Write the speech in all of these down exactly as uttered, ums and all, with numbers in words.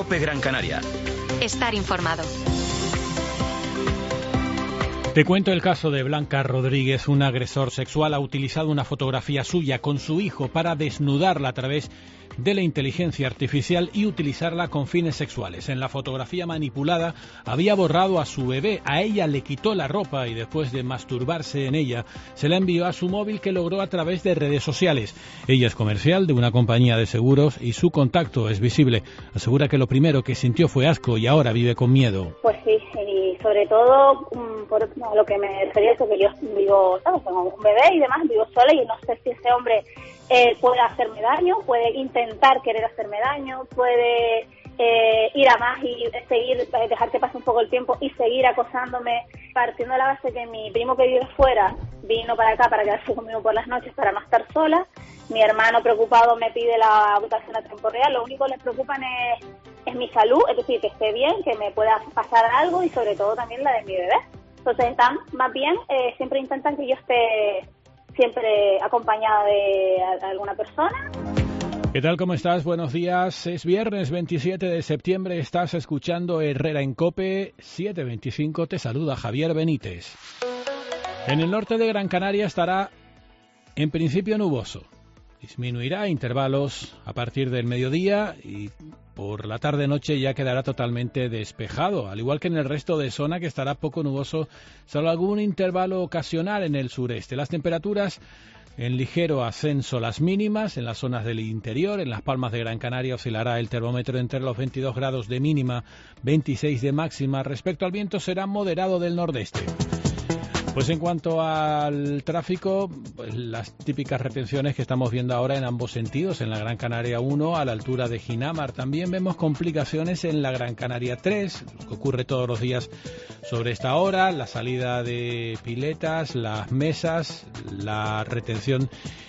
COPE Gran Canaria. Estar informado. Te cuento el caso de Blanca Rodríguez. Un agresor sexual ha utilizado una fotografía suya con su hijo para desnudarla a través de la inteligencia artificial y utilizarla con fines sexuales. En la fotografía manipulada había borrado a su bebé, a ella le quitó la ropa y después de masturbarse en ella se la envió a su móvil, que logró a través de redes sociales. Ella es comercial de una compañía de seguros y su contacto es visible. Asegura que lo primero que sintió fue asco y ahora vive con miedo. Pues sí, y sobre todo por lo que me refería, que yo vivo, ¿sabes? Tengo un bebé y demás, vivo sola y no sé si ese hombre eh, puede hacerme daño, puede intentar querer hacerme daño, puede eh, ir a más y seguir, dejar que pase un poco el tiempo y seguir acosándome, partiendo de la base que mi primo, que vive fuera, vino para acá para quedarse conmigo por las noches para no estar sola. Mi hermano, preocupado, me pide la votación a tiempo real. Lo único que les preocupan es, es mi salud, es decir, que esté bien, que me pueda pasar algo y sobre todo también la de mi bebé. Entonces están, más bien, eh, siempre intentan que yo esté siempre acompañada de alguna persona. ¿Qué tal? ¿Cómo estás? Buenos días. Es viernes veintisiete de septiembre. Estás escuchando Herrera en COPE. siete veinticinco. Te saluda Javier Benítez. En el norte de Gran Canaria estará en principio nuboso. Disminuirá a intervalos a partir del mediodía y por la tarde-noche ya quedará totalmente despejado, al igual que en el resto de zona, que estará poco nuboso, salvo algún intervalo ocasional en el sureste. Las temperaturas en ligero ascenso, las mínimas en las zonas del interior. En Las Palmas de Gran Canaria oscilará el termómetro entre los veintidós grados de mínima, veintiséis de máxima. Respecto al viento, será moderado del nordeste. Pues en cuanto al tráfico, pues las típicas retenciones que estamos viendo ahora en ambos sentidos, en la Gran Canaria uno a la altura de Ginamar. También vemos complicaciones en la Gran Canaria tres, lo que ocurre todos los días sobre esta hora, la salida de Piletas, Las Mesas, la retención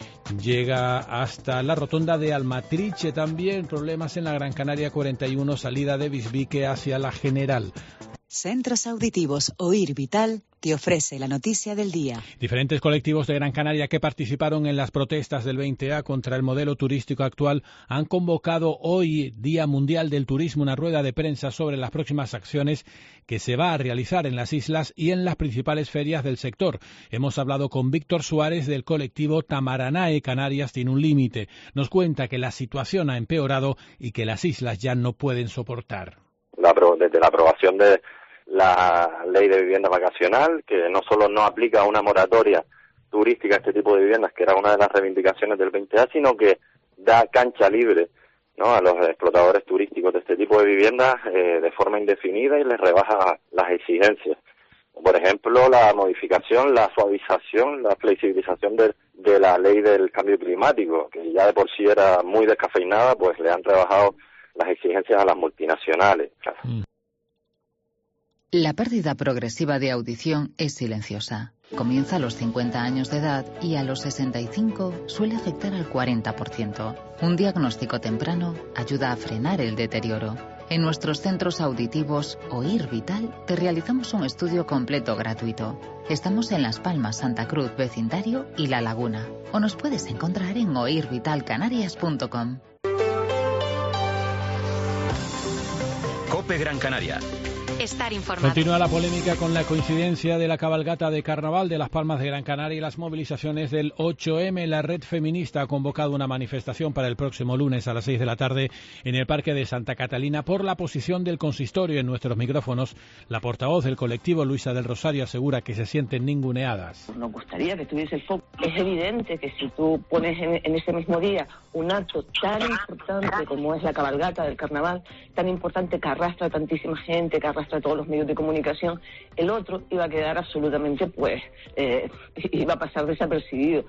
llega hasta la rotonda de Almatriche. También problemas en la Gran Canaria cuarenta y uno, salida de Bisbique hacia la General. Centros Auditivos Oír Vital te ofrece la noticia del día. Diferentes colectivos de Gran Canaria que participaron en las protestas del veinte A contra el modelo turístico actual han convocado hoy, Día Mundial del Turismo, una rueda de prensa sobre las próximas acciones que se va a realizar en las islas y en las principales ferias del sector. Hemos hablado con Víctor Suárez del colectivo Tamaranae Canarias Tiene un Límite. Nos cuenta que la situación ha empeorado y que las islas ya no pueden soportar. La, desde la aprobación de la ley de vivienda vacacional, que no solo no aplica una moratoria turística a este tipo de viviendas, que era una de las reivindicaciones del veinte A, sino que da cancha libre, ¿no?, a los explotadores turísticos de este tipo de viviendas eh, de forma indefinida y les rebaja las exigencias. Por ejemplo, la modificación, la suavización, la flexibilización de, de la ley del cambio climático, que ya de por sí era muy descafeinada, pues le han rebajado las exigencias a las multinacionales. Mm. La pérdida progresiva de audición es silenciosa. Comienza a los cincuenta años de edad y a los sesenta y cinco suele afectar al cuarenta por ciento. Un diagnóstico temprano ayuda a frenar el deterioro. En nuestros centros auditivos Oír Vital te realizamos un estudio completo gratuito. Estamos en Las Palmas, Santa Cruz, vecindario y La Laguna. O nos puedes encontrar en oír vital canarias punto com. COPE Gran Canaria. Estar informado. Continúa la polémica con la coincidencia de la cabalgata de Carnaval de Las Palmas de Gran Canaria y las movilizaciones del ocho eme. La Red Feminista ha convocado una manifestación para el próximo lunes a las seis de la tarde en el Parque de Santa Catalina por la posición del consistorio. En nuestros micrófonos, la portavoz del colectivo, Luisa del Rosario, asegura que se sienten ninguneadas. Nos gustaría que tuviese el foco. Es evidente que si tú pones en, en ese mismo día un acto tan importante como es la cabalgata del Carnaval, tan importante que arrastra a tantísima gente, que arrastra a todos los medios de comunicación, el otro iba a quedar absolutamente, pues, eh, iba a pasar desapercibido.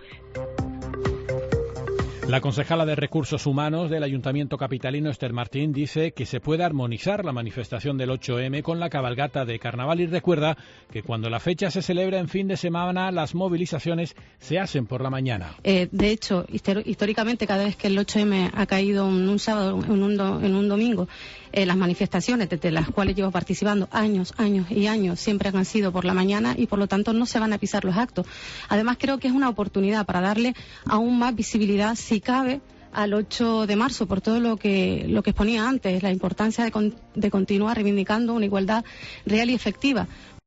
La concejala de Recursos Humanos del Ayuntamiento capitalino, Esther Martín, dice que se puede armonizar la manifestación del ocho eme con la cabalgata de Carnaval y recuerda que cuando la fecha se celebra en fin de semana, las movilizaciones se hacen por la mañana. Eh, de hecho, históricamente, cada vez que el ocho eme ha caído en un sábado, en un, do, en un domingo, eh, las manifestaciones desde las cuales llevo participando años, años y años, siempre han sido por la mañana y por lo tanto no se van a pisar los actos. Además, creo que es una oportunidad para darle aún más visibilidad, si cabe, al ocho de marzo por todo lo que lo que exponía antes, la importancia de, con, de continuar reivindicando una igualdad real y efectiva.